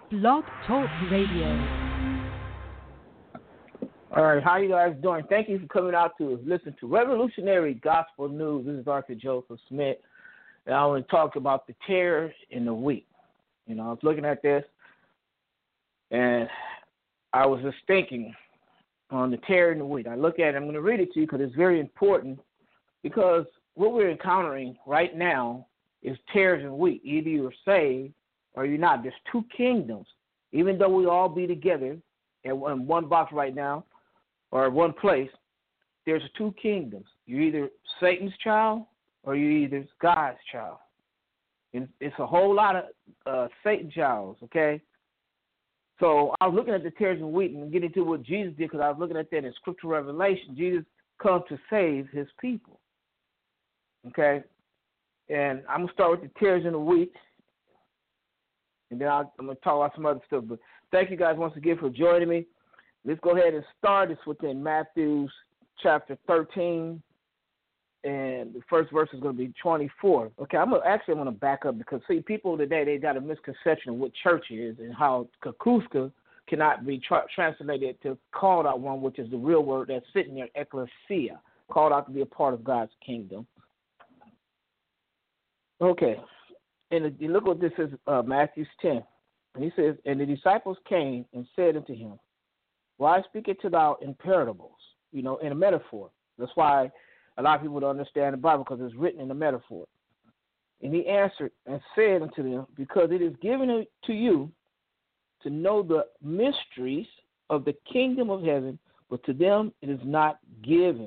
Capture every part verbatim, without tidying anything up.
Blog Talk Radio. All right, how you guys doing? Thank you for coming out to listen to Revolutionary Gospel News. This is Arthur Joseph Smith, and I want to talk about the terror in the wheat. You know, I was looking at this, and I was just thinking on the terror in the wheat. I look at it, I'm going to read it to you because it's very important, because what we're encountering right now is tares in wheat. Either you're saved or you're not. There's two kingdoms. Even though we all be together in one box right now, or one place, there's two kingdoms. You're either Satan's child or you're either God's child. And it's a whole lot of uh, Satan childs, okay? So I was looking at the tares and wheat and getting to what Jesus did, because I was looking at that in scriptural revelation. Jesus comes to save his people, okay? And I'm going to start with the tares and the wheat, and then I'll, I'm going to talk about some other stuff. But thank you guys once again for joining me. Let's go ahead and start this within Matthew chapter thirteen, and the first verse is going to be twenty-four. Okay, I'm gonna, actually I'm going to back up, because, see, people today, they got a misconception of what church is and how kakuska cannot be tra- translated to called out one, which is the real word that's sitting there, ecclesia, called out to be a part of God's kingdom. Okay, and you look what this is, uh, Matthew ten. And he says, and the disciples came and said unto him, why speakest thou in parables, you know, in a metaphor? That's why a lot of people don't understand the Bible, because it's written in a metaphor. And he answered and said unto them, because it is given to you to know the mysteries of the kingdom of heaven, but to them it is not given.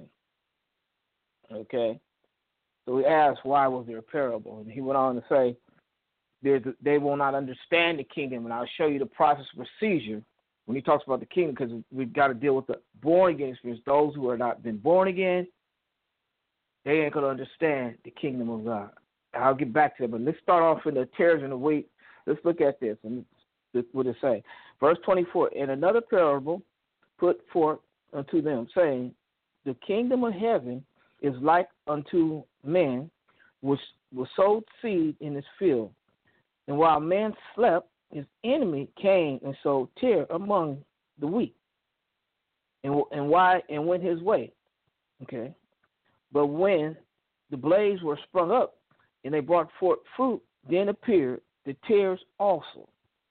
Okay? So we asked, why was there a parable? And he went on to say, they will not understand the kingdom, and I'll show you the process procedure when he talks about the kingdom, because we've got to deal with the born-again experience. Those who are not been born again, they ain't going to understand the kingdom of God. I'll get back to that, but let's start off in the tares and the wheat. Let's look at this, and what it say. Verse twenty-four, and another parable put forth unto them, saying, the kingdom of heaven is like unto men which was sowed seed in his field. And while man slept, his enemy came and sowed tare among the wheat, and and why and went his way. Okay, but when the blades were sprung up and they brought forth fruit, then appeared the tares also.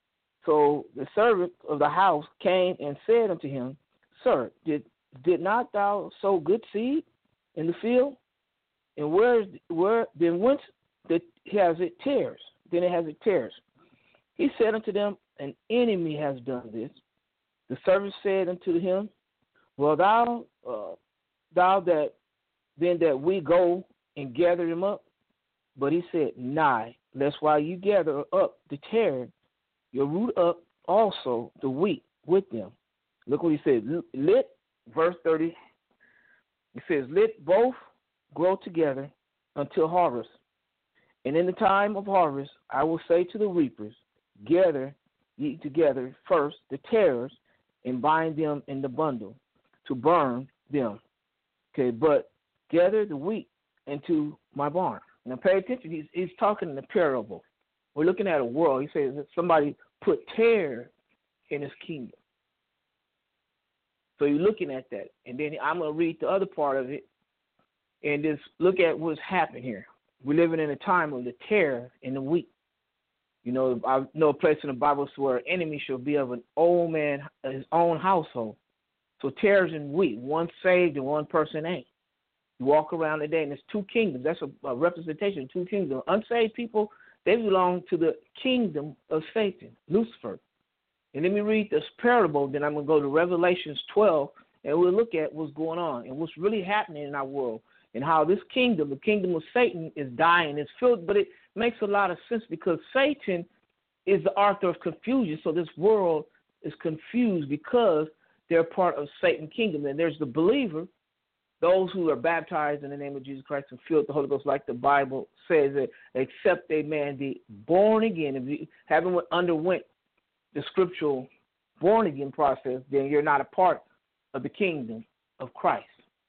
So the servant of the house came and said unto him, Sir, did did not thou sow good seed in the field? And where is where then whence that has it tares? Then it has it tares. He said unto them, an enemy has done this. The servant said unto him, well, thou, uh, thou that then that we go and gather them up. But he said, nay, lest while you gather up the tare, you root up also the wheat with them. Look what he said. Let, verse thirty, he says, let both grow together until harvest. And in the time of harvest, I will say to the reapers, gather ye together first the tares, and bind them in the bundle to burn them. Okay, but gather the wheat into my barn. Now pay attention, he's, he's talking in a parable. We're looking at a world. He says that somebody put tare in his kingdom. So you're looking at that. And then I'm going to read the other part of it and just look at what's happened here. We're living in a time of the tare in the wheat. You know, I know a place in the Bible where an enemy shall be of an old man, his own household. So tares and wheat, one saved and one person ain't. You walk around today, and there's two kingdoms. That's a, a representation of two kingdoms. Unsaved people, they belong to the kingdom of Satan, Lucifer. And let me read this parable, then I'm going to go to Revelations twelve, and we'll look at what's going on and what's really happening in our world, and how this kingdom, the kingdom of Satan, is dying. It's filled, but it makes a lot of sense, because Satan is the author of confusion. So this world is confused because they're part of Satan's kingdom. And there's the believer, those who are baptized in the name of Jesus Christ and filled with the Holy Ghost, like the Bible says, that except a man be born again. If you haven't underwent the scriptural born again process, then you're not a part of the kingdom of Christ.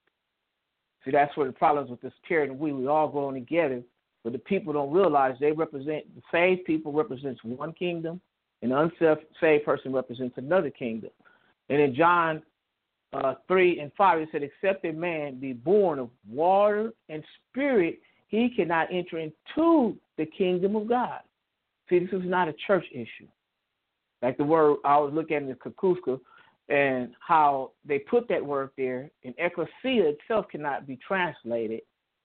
See, that's where the problems with this tare and wheat. We all growing together, but the people don't realize they represent, the saved people represents one kingdom, An unsaved person represents another kingdom. And in John uh, three and five, it said, except a man be born of water and spirit, he cannot enter into the kingdom of God. See, this is not a church issue. Like the word I was looking at in the Kukuska, and how they put that word there, and ecclesia itself cannot be translated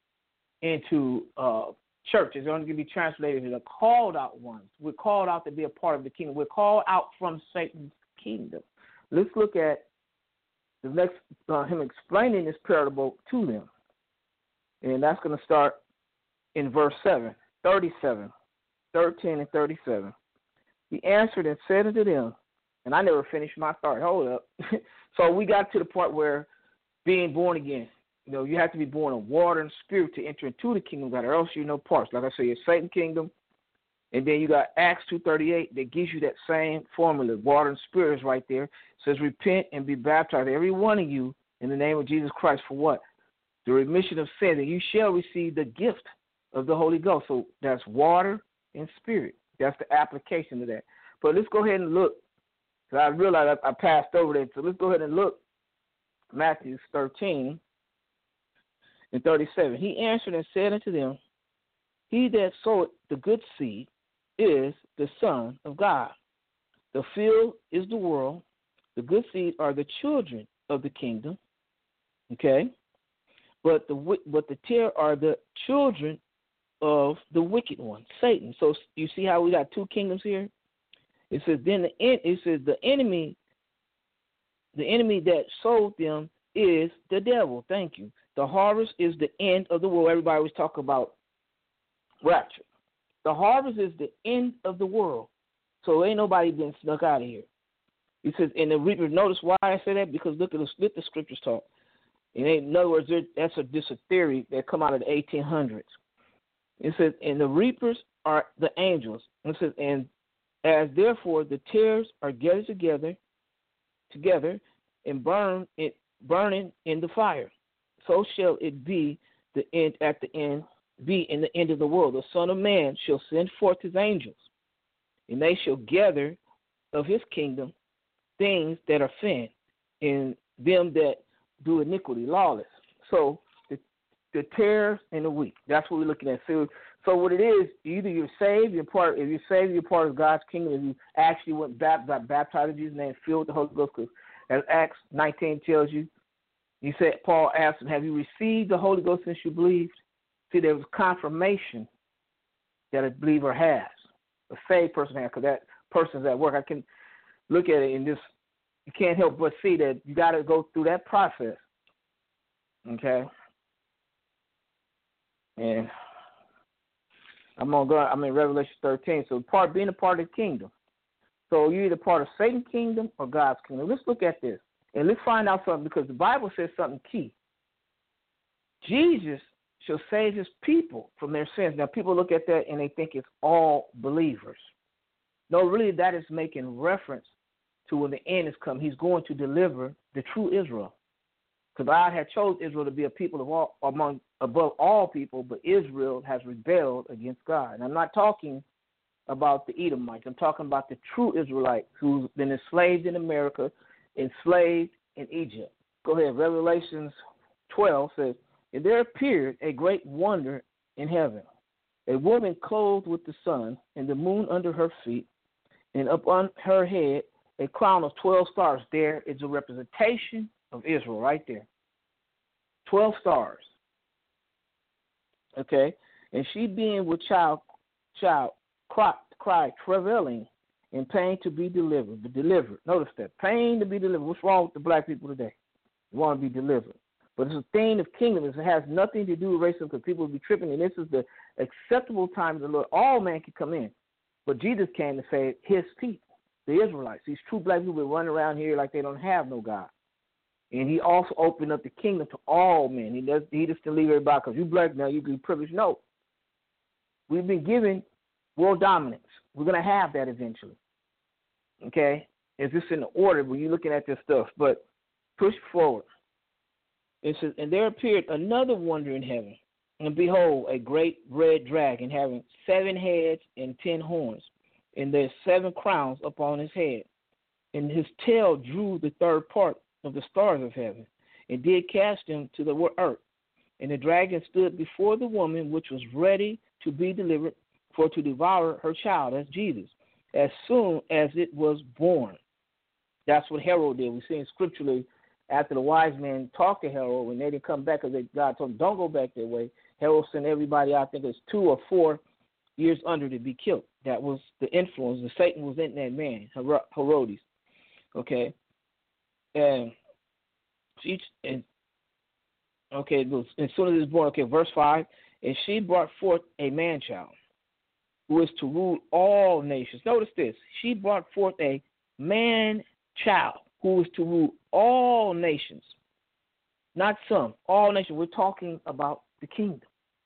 into uh, church. It's only going to be translated as the called out ones. We're called out to be a part of the kingdom. We're called out from Satan's kingdom. Let's look at the next, uh, him explaining this parable to them. And that's going to start in verse seven, thirty-seven, thirteen and thirty-seven. He answered and said unto them, and I never finished my thought. Hold up. So we got to the part where being born again, you know, you have to be born of water and spirit to enter into the kingdom of God, or else you're no parts. Like I say, it's Satan's kingdom. And then you got Acts two thirty-eight that gives you that same formula. Water and spirit is right there. It says, repent and be baptized, every one of you, in the name of Jesus Christ, for what? The remission of sins, and you shall receive the gift of the Holy Ghost. So that's water and spirit. That's the application of that. But let's go ahead and look. Because I realized I, I passed over that. So let's go ahead and look. Matthew thirteen and thirty-seven. He answered and said unto them, he that soweth the good seed is the Son of God. The field is the world. The good seed are the children of the kingdom. Okay? But the but the tare are the children of the wicked one, Satan. So you see how we got two kingdoms here? It says then the it says the enemy, the enemy that sold them is the devil. Thank you. The harvest is the end of the world. Everybody always talk about rapture. The harvest is the end of the world. So ain't nobody been snuck out of here. He says, and the reapers, notice why I say that? Because look at the, look the scriptures talk. And in other words, that's a, just a theory that come out of the eighteen hundreds. It says, and the reapers are the angels. It says, and as therefore the tares are gathered together, together and burn it, burning in the fire, so shall it be the end at the end, be in the end of the world. The Son of Man shall send forth his angels, and they shall gather of his kingdom things that are sin, and them that do iniquity, lawless. So the, the tares and the wheat. That's what we're looking at. So, so what it is, either you're saved, you're part. If you're saved, you're part of God's kingdom. If you actually went baptized, baptized in Jesus' name, filled with the Holy Ghost, because as Acts nineteen tells you, he said, Paul asked him, have you received the Holy Ghost since you believed? See, there was confirmation that a believer has, a saved person has, because that person's at work. I can look at it and just, you can't help but see that you got to go through that process. Okay? And I'm going to go, I'm in Revelation thirteen. So part being a part of the kingdom. So you're either part of Satan's kingdom or God's kingdom. Let's look at this. And let's find out something, because the Bible says something key. Jesus shall save his people from their sins. Now, people look at that and they think it's all believers. No, really, that is making reference to when the end has come. He's going to deliver the true Israel. Because God had chose Israel to be a people of all, among above all people, but Israel has rebelled against God. And I'm not talking about the Edomites. I'm talking about the true Israelites who's been enslaved in America, enslaved in Egypt. Go ahead. Revelations twelve says, and there appeared a great wonder in heaven, a woman clothed with the sun and the moon under her feet, and upon her head a crown of twelve stars. There is a representation of Israel right there. Twelve stars. Okay? And she being with child, child cried, cried travailing in pain to be delivered. But delivered. Notice that. Pain to be delivered. What's wrong with the black people today? They want to be delivered. But it's a thing of kingdom. It has nothing to do with racism, because people will be tripping. And this is the acceptable time of the Lord. All men can come in. But Jesus came to save his people, the Israelites. These true black people running around here like they don't have no God. And he also opened up the kingdom to all men. He does. He just didn't leave everybody because you black now, you be privileged. No. We've been given world dominance. We're going to have that eventually. Okay? It's just in the order when you're looking at this stuff. But push forward. It says, and there appeared another wonder in heaven. And behold, a great red dragon having seven heads and ten horns, and there's seven crowns upon his head. And his tail drew the third part of the stars of heaven, and did cast them to the earth. And the dragon stood before the woman, which was ready to be delivered, for to devour her child, as Jesus, as soon as it was born. That's what Herod did. We see in scripturally, after the wise men talked to Herod, when they didn't come back, because God told them, don't go back that way, Herod sent everybody, I think it was two or four years under to be killed. That was the influence. The Satan was in that man, Herodes. Okay? And each, and okay, as soon as it's born, okay, verse five, and she brought forth a man-child, who is to rule all nations. Notice this. She brought forth a man-child, who is to rule all nations. Not some, all nations. We're talking about the kingdom.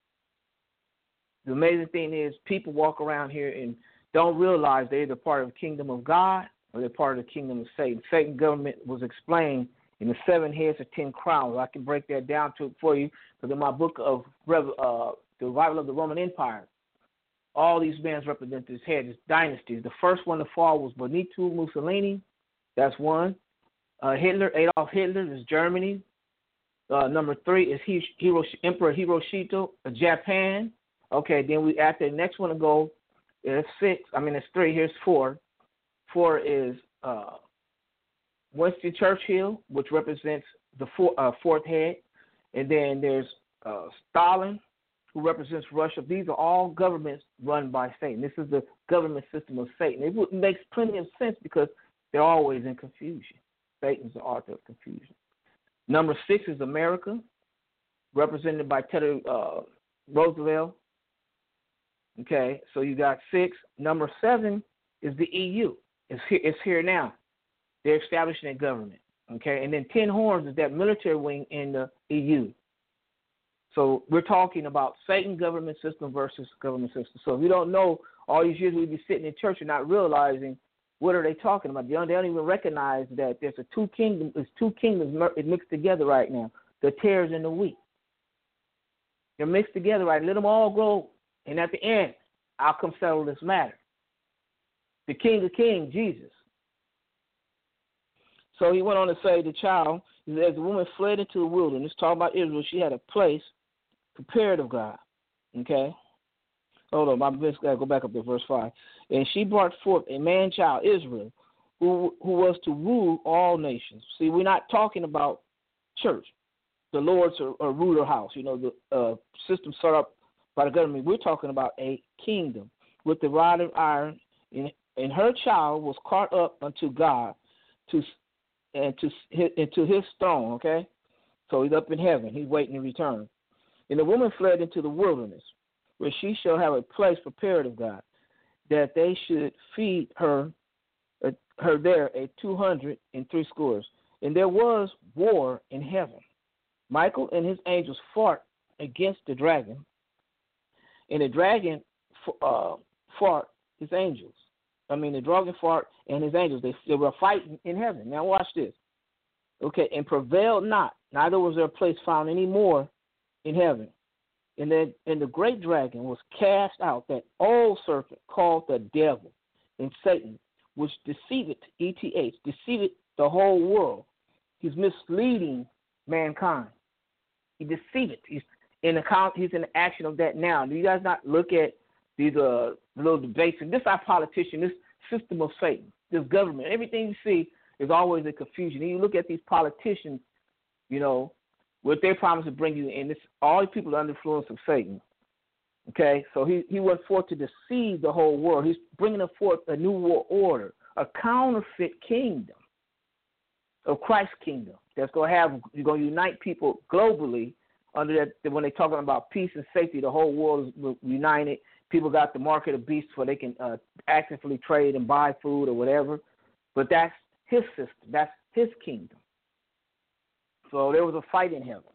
The amazing thing is people walk around here and don't realize they're either part of the kingdom of God or they're part of the kingdom of Satan. Satan's government was explained in the seven heads of ten crowns. I can break that down to for you, because in my book of uh, The Revival of the Roman Empire, all these men represent this head, this dynasties. The first one to fall was Benito Mussolini. That's one. Uh, Hitler, Adolf Hitler, is Germany. Uh, number three is Hiro, Emperor Hiroshito of Japan. Okay, then we after the next one to go is six. I mean, it's three. Here's four. Four is uh, Winston Churchill, which represents the four, uh, fourth head. And then there's uh, Stalin, who represents Russia. These are all governments run by Satan. This is the government system of Satan. It makes plenty of sense because they're always in confusion. Satan's the author of confusion. Number six is America, represented by Teddy uh, Roosevelt. Okay, so you got six. Number seven is the E U. It's here, it's here now. They're establishing a government. Okay, and then ten horns is that military wing in the E U. So we're talking about Satan government system versus government system. So if you don't know, all these years we'd be sitting in church and not realizing what are they talking about. They don't, they don't even recognize that there's a two kingdoms. There's two kingdoms mixed together right now: the tares and the wheat. They're mixed together, right? Let them all grow, and at the end, I'll come settle this matter. The King of Kings, Jesus. So he went on to say, the child, as the woman fled into the wilderness, talking about Israel, she had a place prepared of God. Okay? Hold on, my best got to go back up to verse five. And she brought forth a man-child, Israel, who who was to rule all nations. See, we're not talking about church, the Lord's or, or ruler house, you know, the uh, system set up by the government. We're talking about a kingdom with the rod of iron, and, and her child was caught up unto God to and to into his throne, okay? So he's up in heaven. He's waiting to return. And the woman fled into the wilderness, where she shall have a place prepared of God, that they should feed her uh, her there a two hundred and three scores. And there was war in heaven. Michael and his angels fought against the dragon, and the dragon uh, fought his angels. I mean, the dragon fought and his angels. They, they were fighting in heaven. Now watch this. Okay, and prevailed not. Neither was there a place found any more in heaven. And then, and the great dragon was cast out, that old serpent called the devil and Satan, which deceiveth, E T H, deceiveth the whole world. He's misleading mankind. He deceiveth. He's in the he's in the action of that now. Do you guys not look at these uh, little debates? And this our politician, this system of Satan, this government, everything you see is always a confusion. And you look at these politicians, you know, what they promise to bring you in. This all these people are under the influence of Satan. Okay, so he, he went forth to deceive the whole world. He's bringing forth a new world order, a counterfeit kingdom of Christ's kingdom that's going to have, you're going to unite people globally under that. When they're talking about peace and safety, the whole world is united. People got the market of beasts where they can uh, actively trade and buy food or whatever. But that's his system. That's his kingdom. So there was a fight in heaven.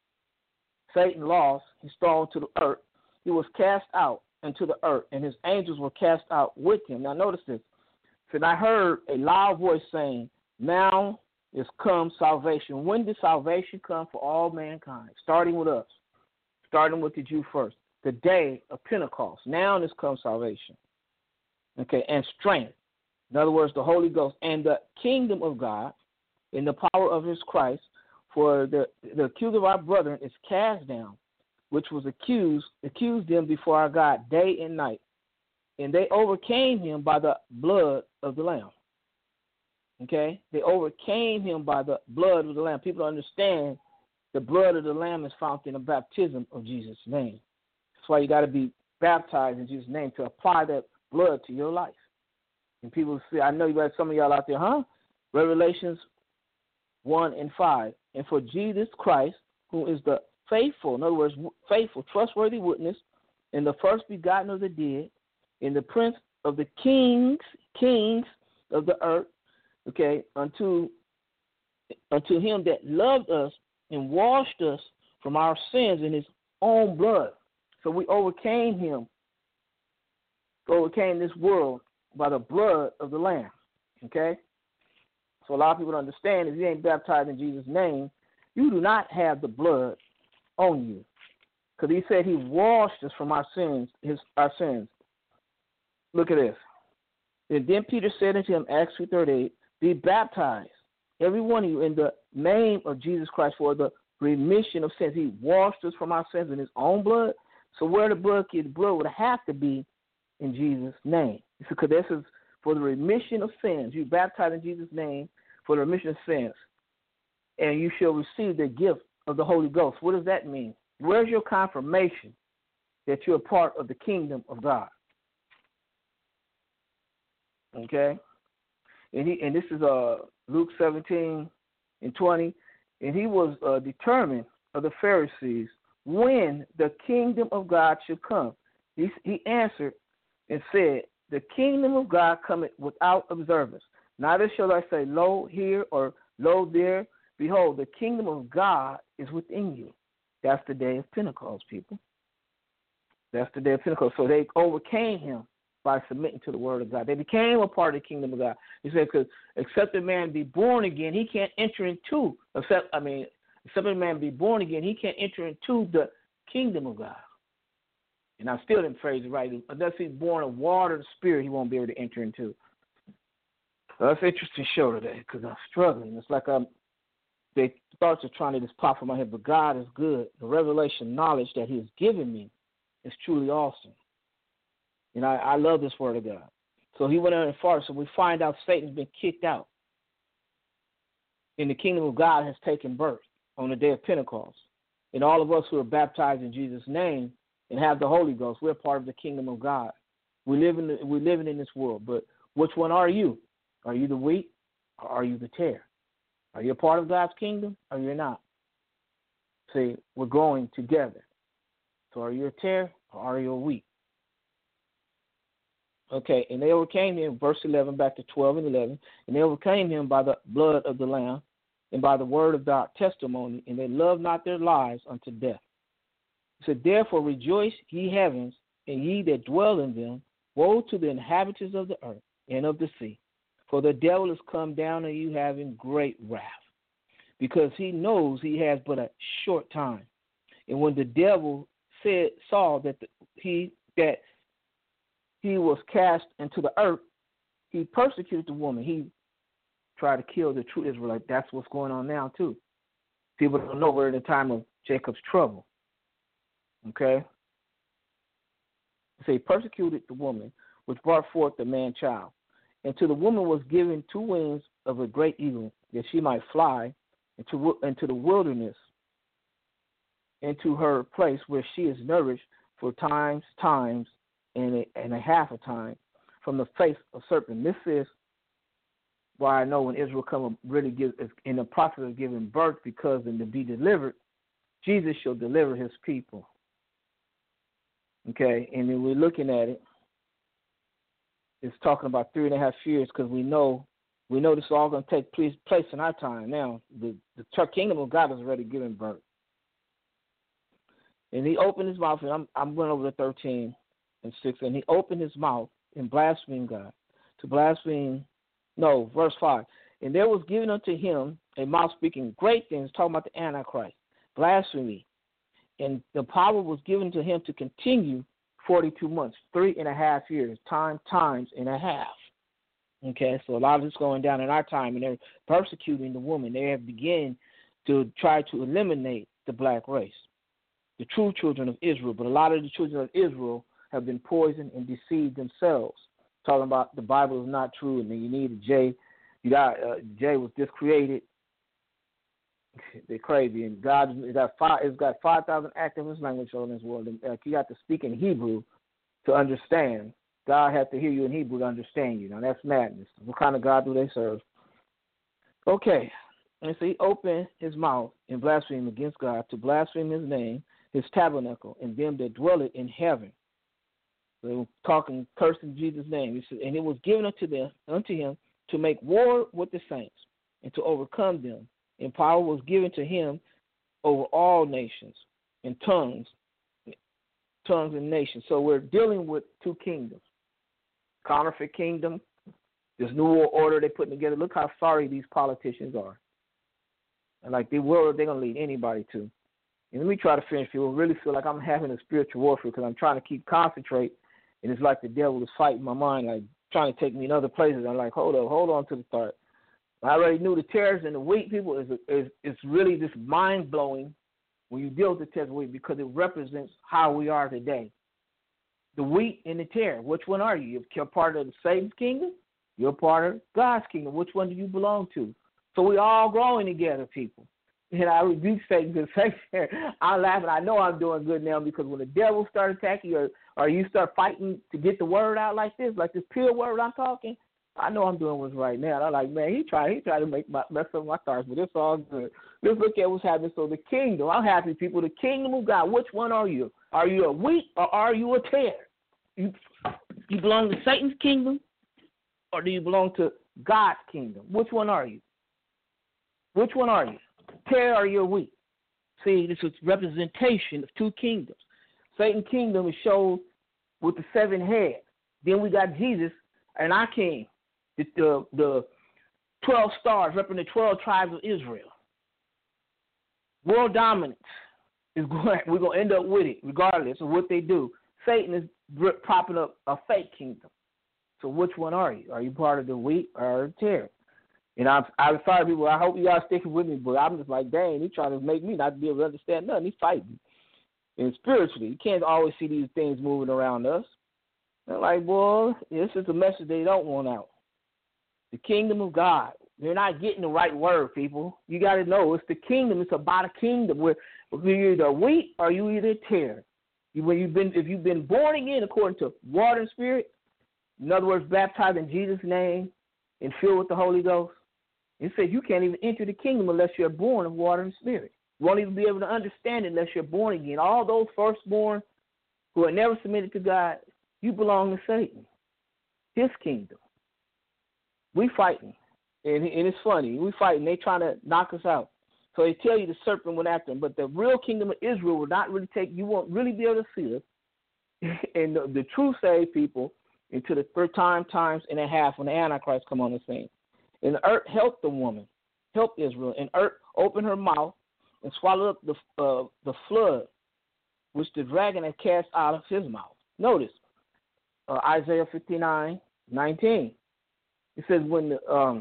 Satan lost. He's thrown to the earth. He was cast out into the earth, and his angels were cast out with him. Now notice this. And I heard a loud voice saying, now is come salvation. When did salvation come for all mankind? Starting with us. Starting with the Jew first. The day of Pentecost. Now is come salvation. okay, and strength. In other words, the Holy Ghost and the kingdom of God in the power of his Christ. For the, the accuser of our brethren is cast down, which was accused, accused them before our God day and night. And they overcame him by the blood of the Lamb. Okay? They overcame him by the blood of the Lamb. People understand the blood of the Lamb is found in the baptism of Jesus' name. That's why you got to be baptized in Jesus' name to apply that blood to your life. And people say, I know you got some of y'all out there, huh? Revelations one and five. And for Jesus Christ, who is the faithful, in other words, faithful, trustworthy witness, and the first begotten of the dead, and the prince of the kings, kings of the earth, okay, unto, unto him that loved us and washed us from our sins in his own blood. So we overcame him, overcame this world by the blood of the Lamb, okay? So a lot of people don't understand if you ain't baptized in Jesus' name, you do not have the blood on you. Because he said he washed us from our sins, his our sins. Look at this. And then Peter said unto him, Acts two thirty-eight, be baptized, every one of you, in the name of Jesus Christ for the remission of sins. He washed us from our sins in his own blood. So where the blood is, the blood would have to be in Jesus' name. Because this is for the remission of sins. You baptize in Jesus' name for the remission of sins. And you shall receive the gift of the Holy Ghost. What does that mean? Where's your confirmation that you're a part of the kingdom of God? Okay? And he and this is uh, Luke seventeen and twenty. And he was uh, determined of the Pharisees when the kingdom of God should come. He, he answered and said, the kingdom of God cometh without observance. Neither shall I say, lo here or lo there. Behold, the kingdom of God is within you. That's the day of Pentecost, people. That's the day of Pentecost. So they overcame him by submitting to the word of God. They became a part of the kingdom of God. He said, because except a man be born again, he can't enter into, except, I mean, except a man be born again, he can't enter into the kingdom of God. And I still didn't phrase it right. Unless he's born of water and spirit, he won't be able to enter into. So that's an interesting show today because I'm struggling. It's like I'm, the thoughts are trying to just pop in my head, but God is good. The revelation knowledge that he has given me is truly awesome. And I, I love this word of God. So he went out and far. So we find out Satan's been kicked out. And the kingdom of God has taken birth on the day of Pentecost. And all of us who are baptized in Jesus' name and have the Holy Ghost, we're part of the kingdom of God. We live in the, we're living in this world. But which one are you? Are you the wheat or are you the tare? Are you a part of God's kingdom or you're not? See, we're growing together. So are you a tare or are you a wheat? Okay, and they overcame him, verse eleven, back to twelve and eleven, and they overcame him by the blood of the Lamb and by the word of our testimony, and they loved not their lives unto death. He said, therefore rejoice, ye heavens, and ye that dwell in them. Woe to the inhabitants of the earth and of the sea, for the devil is come down on you having great wrath, because he knows he has but a short time. And when the devil said, saw that the, he that he was cast into the earth, he persecuted the woman. He tried to kill the true Israelite. That's what's going on now, too. People don't know we're in the time of Jacob's trouble. Okay? So he persecuted the woman, which brought forth the man-child. And to the woman was given two wings of a great eagle, that she might fly into, into the wilderness, into her place where she is nourished for times, times, and a, and a half a time from the face of serpent. This is why I know when Israel come really give is in the process of giving birth, because in to be delivered, Jesus shall deliver his people. Okay, and then we're looking at it. It's talking about three and a half years because we know we know this is all going to take place, place in our time. Now, the, the kingdom of God is already giving birth. And he opened his mouth, and I'm, I'm going over to thirteen and six, and he opened his mouth and blasphemed God. To blaspheme, no, verse five. And there was given unto him a mouth speaking great things, talking about the Antichrist, blasphemy. And the power was given to him to continue forty-two months, three and a half years, time times and a half. Okay, so a lot of it's going down in our time, and they're persecuting the woman. They have begun to try to eliminate the black race, the true children of Israel. But a lot of the children of Israel have been poisoned and deceived themselves, talking about the Bible is not true, and then you need a J. You got uh, J was just created. They're crazy, and God has got five. It's got five thousand active language on this world. And, uh, you have to speak in Hebrew to understand. God has to hear you in Hebrew to understand you. Now that's madness. What kind of God do they serve? Okay, and so he opened his mouth and blasphemed against God, to blaspheme his name, his tabernacle, and them that dwell it in heaven. So they were talking, cursing Jesus' name. He said, and it was given unto them, unto him, to make war with the saints and to overcome them. And power was given to him over all nations and tongues, tongues and nations. So we're dealing with two kingdoms. Counterfeit kingdom, this new world order they're putting together. Look how sorry these politicians are. And like the world they're going to lead anybody to. And let me try to finish. People really feel like I'm having a spiritual warfare because I'm trying to keep concentrate. And it's like the devil is fighting my mind, like trying to take me in other places. I'm like, hold up, hold on to the start. I already knew the terrorists and the weak people is is is really just mind blowing when you deal with the terrorists weak, because it represents how we are today. The wheat and the terror. Which one are you? You're part of the Satan's kingdom. You're part of God's kingdom. Which one do you belong to? So we all growing together, people. And I rebuke Satan because Satan, I'm laughing. I know I'm doing good now, because when the devil starts attacking you, or, or you start fighting to get the word out like this, like this pure word I'm talking, I know I'm doing what's right now. I'm like, man, he tried, he tried to make my, mess up my thoughts, but it's all good. Let's look at what's happening. So the kingdom, I'm happy, people. The kingdom of God. Which one are you? Are you a wheat or are you a tare? You, you belong to Satan's kingdom, or do you belong to God's kingdom? Which one are you? Which one are you? Tare or you're wheat? See, this is representation of two kingdoms. Satan's kingdom is shown with the seven heads. Then we got Jesus and our king, the, the, the twelve stars representing the twelve tribes of Israel. World dominance is going. We're going to end up with it, regardless of what they do. Satan is propping up a fake kingdom. So which one are you? Are you part of the wheat or the tare? And I'm, I'm sorry, people. I hope you guys sticking with me, but I'm just like, dang, he's trying to make me not be able to understand nothing. He's fighting. And spiritually, you can't always see these things moving around us. They're like, boy, this is a message they don't want out. The kingdom of God. They're not getting the right word, people. You got to know it's the kingdom. It's about a kingdom where you're either wheat or you either tare. You, when you've been, if you've been born again according to water and spirit, in other words, baptized in Jesus' name and filled with the Holy Ghost, it says you can't even enter the kingdom unless you're born of water and spirit. You won't even be able to understand it unless you're born again. All those firstborn who are never submitted to God, you belong to Satan, his kingdom. We fighting, and, and it's funny. We fighting. They trying to knock us out. So they tell you the serpent went after them, but the real kingdom of Israel will not really take. You won't really be able to see it. And the, the true saved people into the third time times and a half when the Antichrist come on the scene. And the earth helped the woman, helped Israel, and earth opened her mouth and swallowed up the uh, the flood, which the dragon had cast out of his mouth. Notice uh, Isaiah fifty-nine nineteen. It says when the um,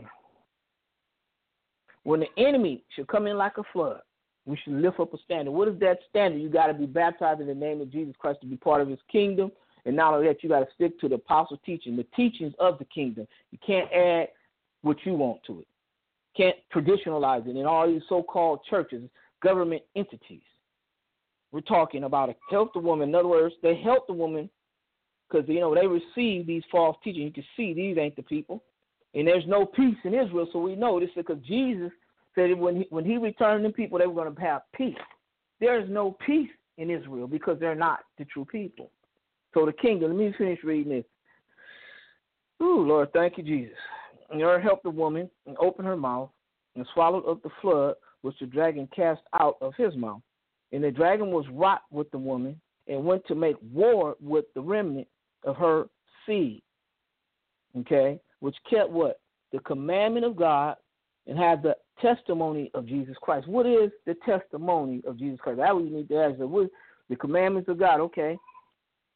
when the enemy should come in like a flood, we should lift up a standard. What is that standard? You got to be baptized in the name of Jesus Christ to be part of his kingdom. And not only that, you got to stick to the apostle teaching, the teachings of the kingdom. You can't add what you want to it. Can't traditionalize it in all these so-called churches, government entities. We're talking about a help the woman. In other words, they help the woman because, you know, they receive these false teachings. You can see these ain't the people. And there's no peace in Israel, so we know this because Jesus said that when he, when he returned the people, they were going to have peace. There is no peace in Israel because they're not the true people. So the kingdom, let me finish reading this. Ooh, Lord, thank you, Jesus. And the Lord helped the woman and opened her mouth and swallowed up the flood which the dragon cast out of his mouth. And the dragon was wroth with the woman and went to make war with the remnant of her seed, okay, which kept what? The commandment of God and had the testimony of Jesus Christ. What is the testimony of Jesus Christ? That's what you need to ask. What is the commandments of God? Okay.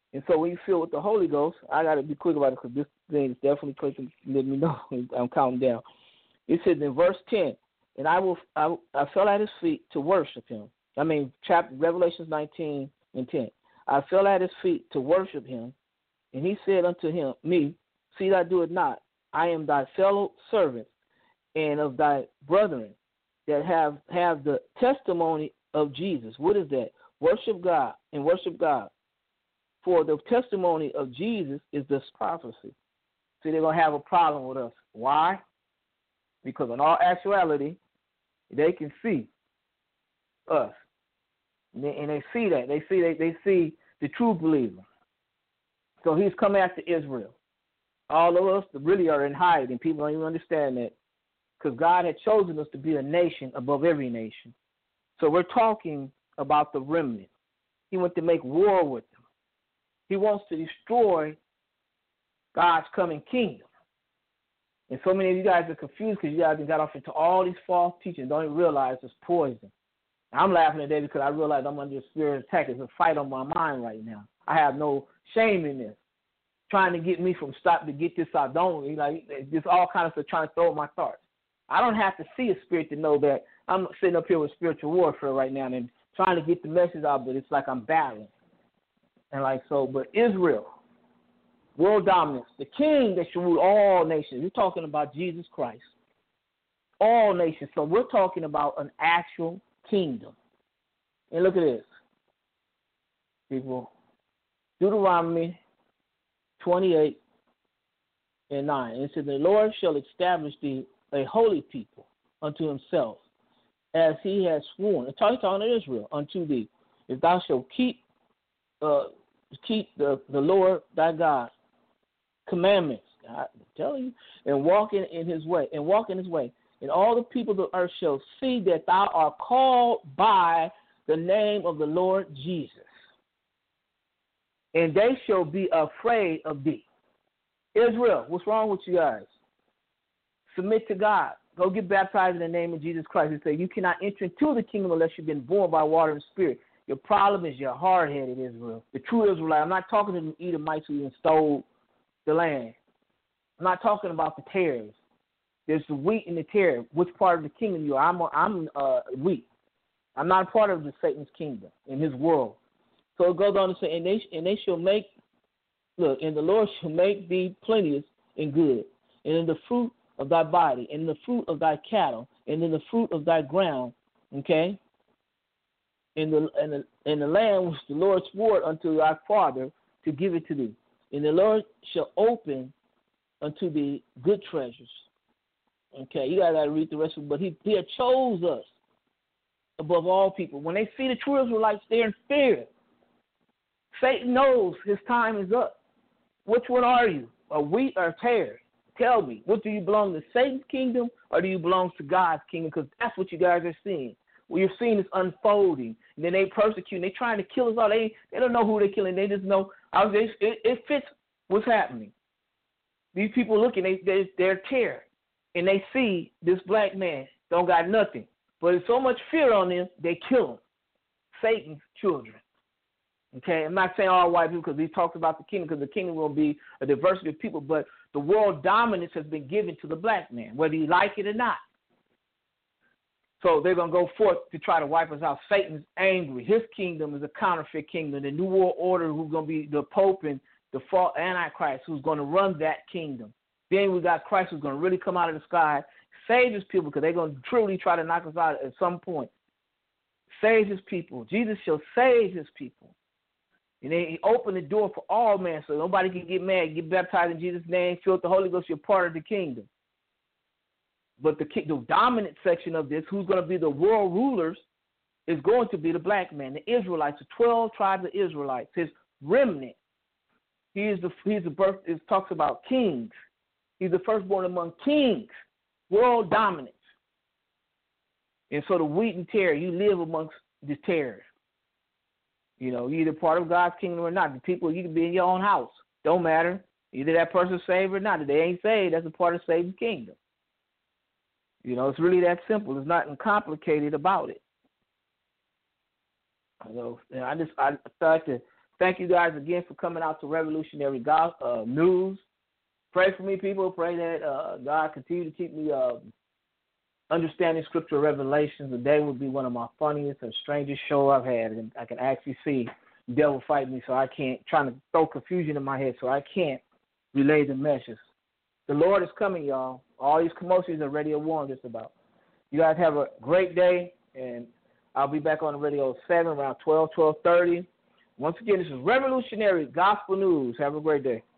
And so when you feel with the Holy Ghost, I got to be quick about it because this thing is definitely clicking. Let me know. I'm counting down. It says in verse ten, and I will I, I fell at his feet to worship him. I mean, chapter Revelations nineteen and ten. I fell at his feet to worship him, and he said unto him, me, see that I do it not. I am thy fellow servant and of thy brethren that have, have the testimony of Jesus. What is that? Worship God and worship God. For the testimony of Jesus is this prophecy. See, they're going to have a problem with us. Why? Because in all actuality, they can see us. And they, and they see that. They see they, they see the true believer. So he's coming after Israel. All of us really are in hiding. People don't even understand that. Because God had chosen us to be a nation above every nation. So we're talking about the remnant. He went to make war with them. He wants to destroy God's coming kingdom. And so many of you guys are confused because you guys got off into all these false teachings. Don't even realize it's poison. I'm laughing today because I realize I'm under a spirit attack. It's a fight on my mind right now. I have no shame in this. Trying to get me from stop to get this out. Don't, like, just all kinds of stuff trying to throw my thoughts. I don't have to see a spirit to know that I'm sitting up here with spiritual warfare right now and trying to get the message out, but it's like I'm battling. And like so, but Israel, world dominance, the king that should rule all nations. We're talking about Jesus Christ. All nations. So we're talking about an actual kingdom. And look at this. People, Deuteronomy twenty-eight and nine. And it says, the Lord shall establish thee a holy people unto himself, as he has sworn. It's talking to Israel, unto thee. If thou shalt keep uh, keep the, the Lord thy God commandments, I tell you, and walk in, in his way, and walk in his way. And all the people of the earth shall see that thou art called by the name of the Lord Jesus. And they shall be afraid of thee. Israel, what's wrong with you guys? Submit to God. Go get baptized in the name of Jesus Christ. He said, you cannot enter into the kingdom unless you've been born by water and spirit. Your problem is you're hard-headed, Israel. The true Israelite. I'm not talking to the Edomites who even stole the land. I'm not talking about the tares. There's the wheat and the tare. Which part of the kingdom you are? I'm, a, I'm uh, wheat. I'm not a part of the Satan's kingdom in his world. So it goes on to say, and they, and they shall make, look, and the Lord shall make thee plenteous and good, and in the fruit of thy body, and in the fruit of thy cattle, and in the fruit of thy ground, okay? In the, in the, in the land which the Lord swore unto thy father to give it to thee. And the Lord shall open unto thee good treasures. Okay, you got to read the rest of it. But he, he chose us above all people. When they see the true Israelites, they're in fear. Satan knows his time is up. Which one are you, a wheat or a tare? Tell me, what do you belong to, Satan's kingdom, or do you belong to God's kingdom? Because that's what you guys are seeing. What you're seeing is unfolding. And then they persecute. They're trying to kill us all. They they don't know who they're killing. They just know I was, it, it fits what's happening. These people looking, they, they, they're terror. And they see this black man don't got nothing. But there's so much fear on them, they kill him. Satan's children. Okay, I'm not saying all white people because he talks about the kingdom, because the kingdom will be a diversity of people, but the world dominance has been given to the black man, whether you like it or not. So they're going to go forth to try to wipe us out. Satan's angry. His kingdom is a counterfeit kingdom. The New World Order, who's going to be the Pope and the false Antichrist, who's going to run that kingdom. Then we got Christ, who's going to really come out of the sky, save his people, because they're going to truly try to knock us out at some point. Save his people. Jesus shall save his people. And then he opened the door for all men, so nobody can get mad, get baptized in Jesus' name, fill with the Holy Ghost, you're part of the kingdom. But the, the dominant section of this, who's going to be the world rulers, is going to be the black man, the Israelites, the twelve tribes of Israelites, his remnant. He is the he's the birth. It talks about kings. He's the firstborn among kings, world dominance. And so the wheat and tare, you live amongst the tares. You know, you're either part of God's kingdom or not. The people, you can be in your own house. Don't matter. Either that person's saved or not. If they ain't saved, that's a part of Satan's kingdom. You know, it's really that simple. There's nothing complicated about it. So, you know, I just I start to Thank you guys again for coming out to Revolutionary God, uh, News. Pray for me, people. Pray that uh, God continue to keep me uh, understanding scriptural revelations. Today will be one of my funniest and strangest shows I've had. And I can actually see the devil fight me, so I can't, trying to throw confusion in my head, so I can't relay the message. The Lord is coming, y'all. All these commotions are Radio One just about. You guys have a great day, and I'll be back on the radio at seven, around twelve, twelve thirty. Once again, this is Revolutionary Gospel News. Have a great day.